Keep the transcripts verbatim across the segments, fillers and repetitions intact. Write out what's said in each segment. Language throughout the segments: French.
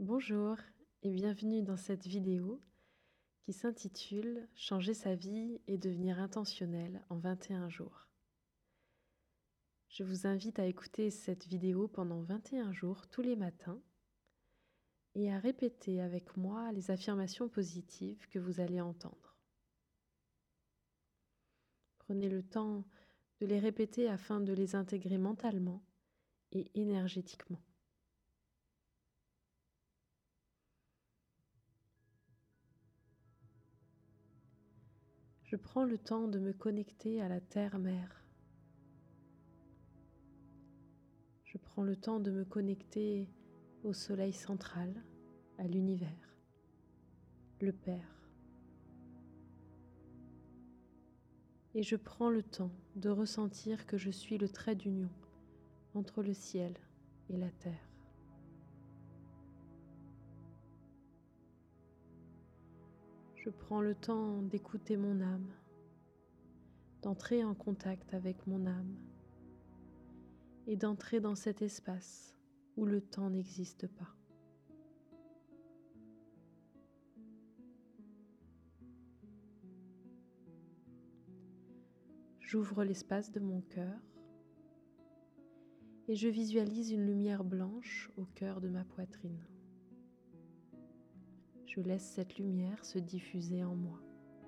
Bonjour et bienvenue dans cette vidéo qui s'intitule « Changer sa vie et devenir intentionnel en vingt et un jours ». Je vous invite à écouter cette vidéo pendant vingt et un jours tous les matins et à répéter avec moi les affirmations positives que vous allez entendre. Prenez le temps de les répéter afin de les intégrer mentalement et énergétiquement. Je prends le temps de me connecter à la terre-mère. Je prends le temps de me connecter au soleil central, à l'univers, le Père. Et je prends le temps de ressentir que je suis le trait d'union entre le ciel et la terre. Je prends le temps d'écouter mon âme, d'entrer en contact avec mon âme et d'entrer dans cet espace où le temps n'existe pas. J'ouvre l'espace de mon cœur et je visualise une lumière blanche au cœur de ma poitrine. Je laisse cette lumière se diffuser en moi.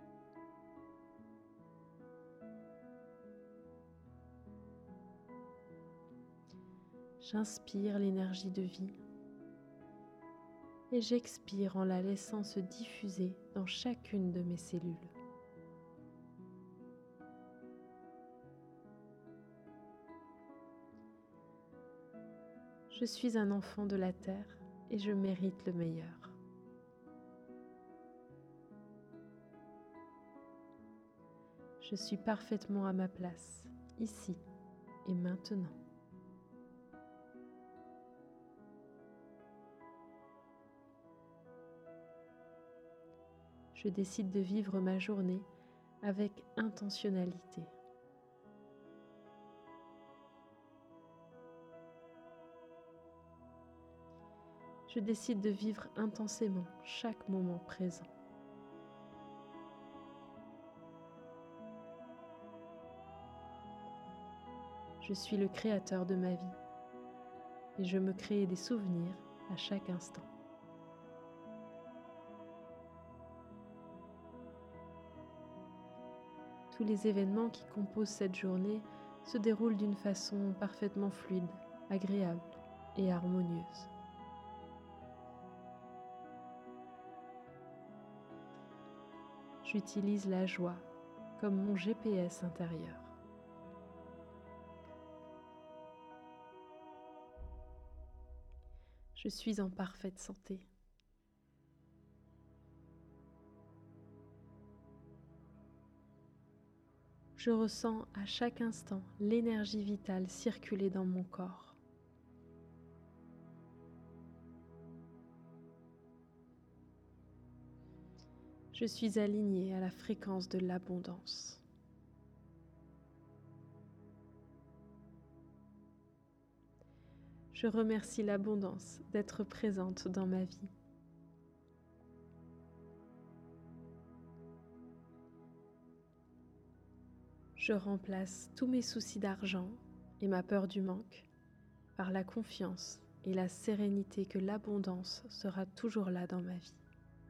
J'inspire l'énergie de vie et j'expire en la laissant se diffuser dans chacune de mes cellules. Je suis un enfant de la terre et je mérite le meilleur. Je suis parfaitement à ma place, ici et maintenant. Je décide de vivre ma journée avec intentionnalité. Je décide de vivre intensément chaque moment présent. Je suis le créateur de ma vie et je me crée des souvenirs à chaque instant. Tous les événements qui composent cette journée se déroulent d'une façon parfaitement fluide, agréable et harmonieuse. J'utilise la joie comme mon G P S intérieur. Je suis en parfaite santé. Je ressens à chaque instant l'énergie vitale circuler dans mon corps. Je suis alignée à la fréquence de l'abondance. Je remercie l'abondance d'être présente dans ma vie. Je remplace tous mes soucis d'argent et ma peur du manque par la confiance et la sérénité que l'abondance sera toujours là dans ma vie.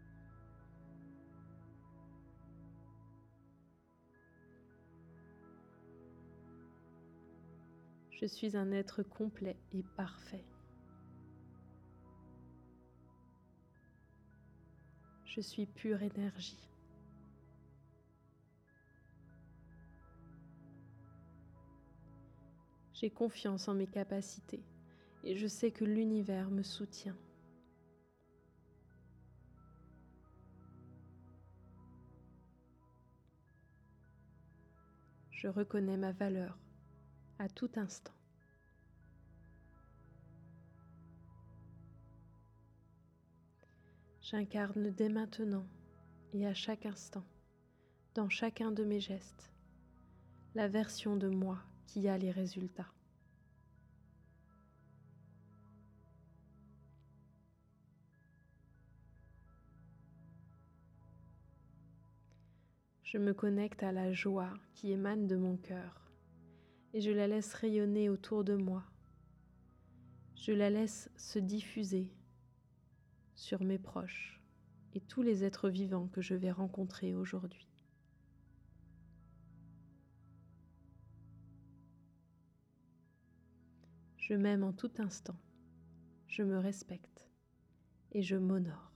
Je suis un être complet et parfait. Je suis pure énergie. J'ai confiance en mes capacités et je sais que l'univers me soutient. Je reconnais ma valeur à tout instant. J'incarne dès maintenant et à chaque instant, dans chacun de mes gestes, la version de moi qui a les résultats. Je me connecte à la joie qui émane de mon cœur et je la laisse rayonner autour de moi. Je la laisse se diffuser sur mes proches et tous les êtres vivants que je vais rencontrer aujourd'hui. Je m'aime en tout instant, je me respecte et je m'honore.